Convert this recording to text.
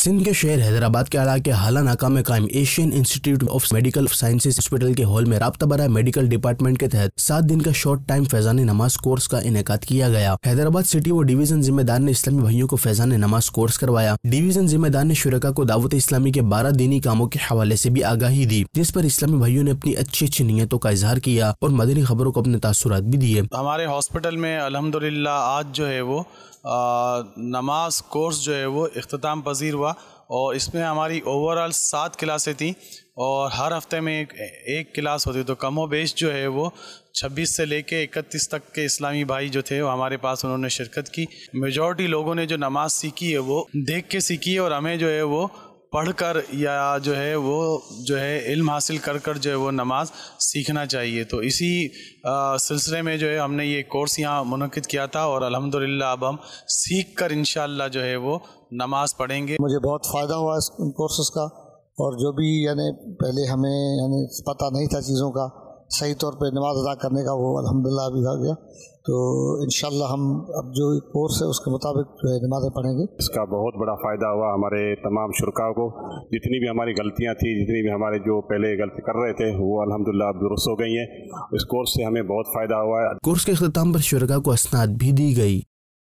سندھ کے شہر حیدرآباد کے علاقے حالہ ناکہ میں قائم Asian institute of medical sciences hospital کے ہال میں رابطہ برائے میڈیکل ڈپارٹمنٹ کے تحت 7 دن کا شارٹ ٹائم فیضان نماز کورس کا انعقاد کیا گیا۔ حیدرآباد سٹی و ڈویژن ذمہ دار نے اسلامی بھائیوں کو فیضان نماز کورس کروایا۔ ڈویژن ذمہ دار نے شرکاء کو دعوت اسلامی کے 12 دینی کاموں کے حوالے سے بھی آگاہی دی، جس پر اسلامی بھائیوں نے اپنی اچھی نیتوں کا اظہار کیا اور مدنی خبروں کو اپنے تاثرات بھی دیے۔ ہمارے ہاسپٹل میں الحمدللہ آج جو ہے وہ نماز کورس جو ہے وہ اختتام پذیر ہوا، اور اس میں ہماری اوورال 7 کلاسیں تھیں، اور ہر ہفتے میں ایک کلاس ہوتی، تو کم و بیش جو ہے وہ 26 سے لے کے 31 تک کے اسلامی بھائی جو تھے وہ ہمارے پاس انہوں نے شرکت کی۔ میجورٹی لوگوں نے جو نماز سیکھی ہے وہ دیکھ کے سیکھی ہے، اور ہمیں جو ہے وہ پڑھ کر یا جو ہے علم حاصل کر کر جو ہے وہ نماز سیکھنا چاہیے۔ تو اسی سلسلے میں جو ہے ہم نے یہ کورس یہاں منعقد کیا تھا، اور الحمدللہ اب ہم سیکھ کر انشاءاللہ جو ہے وہ نماز پڑھیں گے۔ مجھے بہت فائدہ ہوا اس کورسز کا، اور جو بھی پہلے ہمیں پتہ نہیں تھا چیزوں کا، صحیح طور پہ نماز ادا کرنے کا، وہ الحمدللہ ابھی آ گیا۔ تو انشاءاللہ ہم اب جو کورس ہے اس کے مطابق جو ہے نمازیں پڑھیں گے۔ اس کا بہت بڑا فائدہ ہوا ہمارے تمام شرکاء کو، جتنی بھی ہماری غلطیاں تھیں، جتنی بھی ہمارے جو پہلے غلطی کر رہے تھے وہ الحمدللہ اب درست ہو گئی ہیں۔ اس کورس سے ہمیں بہت فائدہ ہوا ہے۔ کورس کے اختتام پر شرکاء کو اسناد بھی دی گئی۔